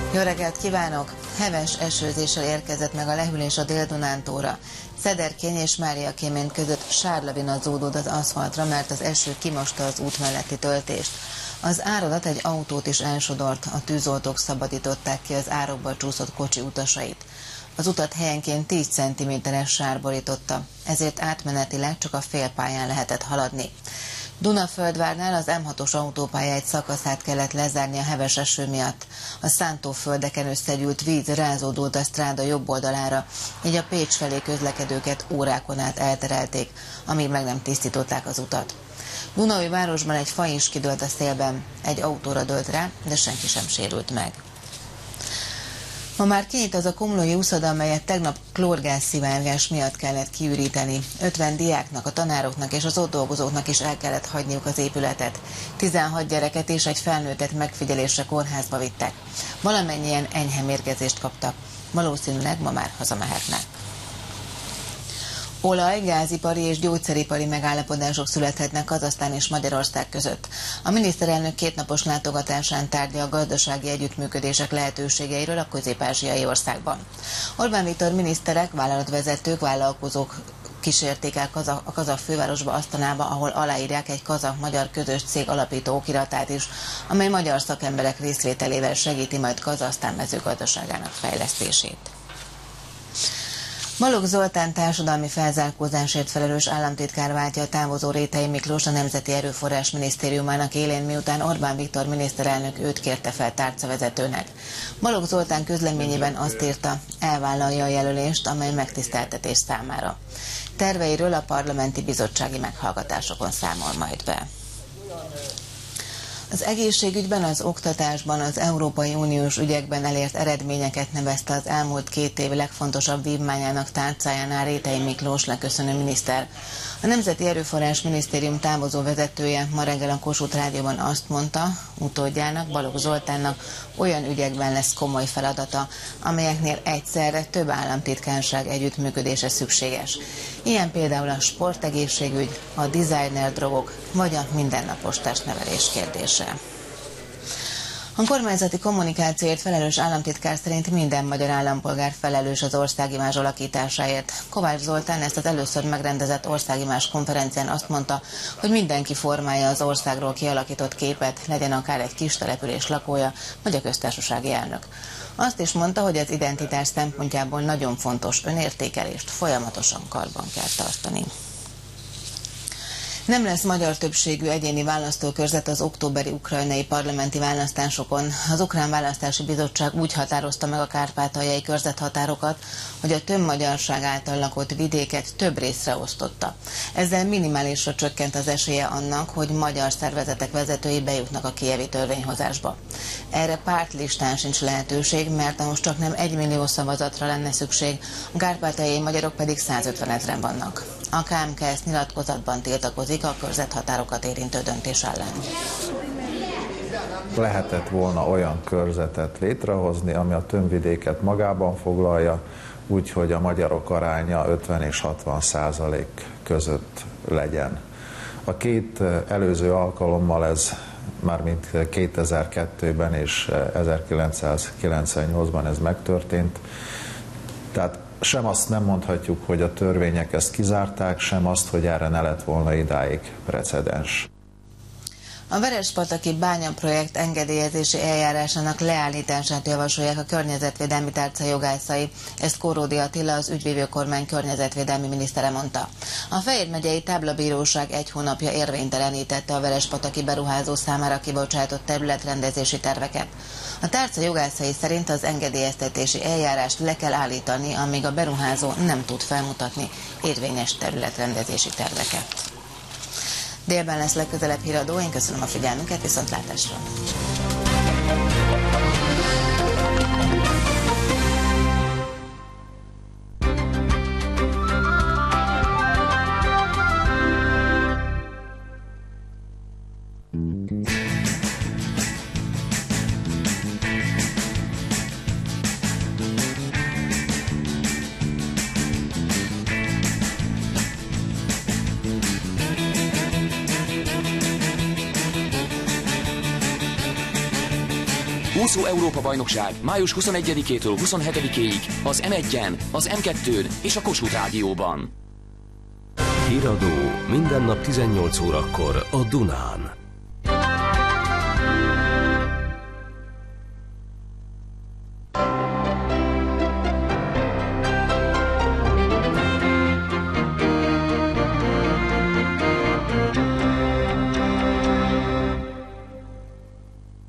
Jó reggelt kívánok! Heves esőzéssel érkezett meg a lehűlés a Dél-Dunántóra. Szederkény és Máriakémény között sárlavina zúdult az aszfaltra, mert az eső kimosta az út melletti töltést. Az áradat egy autót is elsodort, a tűzoltók szabadították ki az árokba csúszott kocsi utasait. Az utat helyenként 10 cm-es sár borította, ezért átmenetileg csak a félpályán lehetett haladni. Dunaföldvárnál az M6-os autópálya egy szakaszát kellett lezárni a heves eső miatt. A szántóföldeken összegyűlt víz rázódult a stráda jobb oldalára, így a Pécs felé közlekedőket órákon át elterelték, amíg meg nem tisztították az utat. Dunaújvárosban egy fa is kidőlt a szélben, egy autóra dőlt rá, de senki sem sérült meg. Ma már kinyit az a komlói úszoda, amelyet tegnap klórgáz-szivárgás miatt kellett kiüríteni. 50 diáknak, a tanároknak és az ott dolgozóknak is el kellett hagyniuk az épületet. 16 gyereket és egy felnőttet megfigyelésre kórházba vittek. Valamennyien enyhe mérgezést kaptak. Valószínűleg ma már hazamehetnek. Olaj, gázipari és gyógyszeripari megállapodások születhetnek Kazahsztán és Magyarország között. A miniszterelnök 2 napos látogatásán tárgyal a gazdasági együttműködések lehetőségeiről a közép-ázsiai országban. Orbán Viktor miniszterek, vállalatvezetők, vállalkozók kísérték el a kazah fővárosba, Asztanába, ahol aláírják egy kazah-magyar közös cég alapító okiratát is, amely magyar szakemberek részvételével segíti majd Kazahsztán mezőgazdaságának fejlesztését. Balogh Zoltán társadalmi felzárkózásért felelős államtitkár váltja a távozó Réthy Miklós a Nemzeti Erőforrás Minisztériumának élén, miután Orbán Viktor miniszterelnök őt kérte fel tárcavezetőnek. Balogh Zoltán közleményében azt írta, elvállalja a jelölést, amely megtiszteltetés számára. Terveiről a parlamenti bizottsági meghallgatásokon számol majd be. Az egészségügyben, az oktatásban, az Európai Uniós ügyekben elért eredményeket nevezte az elmúlt 2 év legfontosabb vívmányának tárcájánál Réthy Miklós leköszönő miniszter. A Nemzeti Erőforrás Minisztérium távozó vezetője ma reggel a Kossuth Rádióban azt mondta, utódjának, Balogh Zoltánnak olyan ügyekben lesz komoly feladata, amelyeknél egyszerre több államtitkárság együttműködése szükséges. Ilyen például a sportegészségügy, a designer drogok vagy a mindennapos testnevelés kérdése. A kormányzati kommunikációért felelős államtitkár szerint minden magyar állampolgár felelős az országimázs alakításáért. Kovács Zoltán ezt az először megrendezett országimázs konferencián azt mondta, hogy mindenki formálja az országról kialakított képet, legyen akár egy kis település lakója, vagy a köztársasági elnök. Azt is mondta, hogy az identitás szempontjából nagyon fontos önértékelést folyamatosan karban kell tartani. Nem lesz magyar többségű egyéni választókörzet az októberi ukrajnai parlamenti választásokon. Az Ukrán Választási Bizottság úgy határozta meg a kárpátaljai körzethatárokat, hogy a többmagyarság által lakott vidéket több részre osztotta. Ezzel minimálisra csökkent az esélye annak, hogy magyar szervezetek vezetői bejutnak a kijevi törvényhozásba. Erre pártlistán sincs lehetőség, mert most csak nem 1 millió szavazatra lenne szükség, a kárpátaljai magyarok pedig 150 000-en vannak. A KMKS nyilatkozatban tiltakozik a körzethatárokat érintő döntés ellen. Lehetett volna olyan körzetet létrehozni, ami a tömbvidéket magában foglalja, úgyhogy a magyarok aránya 50 és 60% között legyen. A 2 előző alkalommal ez, mármint 2002-ben és 1998-ban ez megtörtént, tehát sem azt nem mondhatjuk, hogy a törvények ezt kizárták, sem azt, hogy erre ne lett volna idáig precedens. A Verespataki bányaprojekt engedélyezési eljárásának leállítását javasolják a környezetvédelmi tárca jogászai. Ezt Kóródi Attila, az ügyvívő kormány környezetvédelmi minisztere mondta. A Fejér megyei táblabíróság 1 hónapja érvénytelenítette a verespataki beruházó számára kibocsátott területrendezési terveket. A tárca jogászai szerint az engedélyeztetési eljárást le kell állítani, amíg a beruházó nem tud felmutatni érvényes területrendezési terveket. Délben lesz legközelebb híradó, én köszönöm a figyelmünket, viszontlátásra! Úszó Európa-bajnokság május 21-től 27-ig az M1-en, az M2-n és a Kossuth Rádióban. Híradó minden nap 18 órakor a Dunán.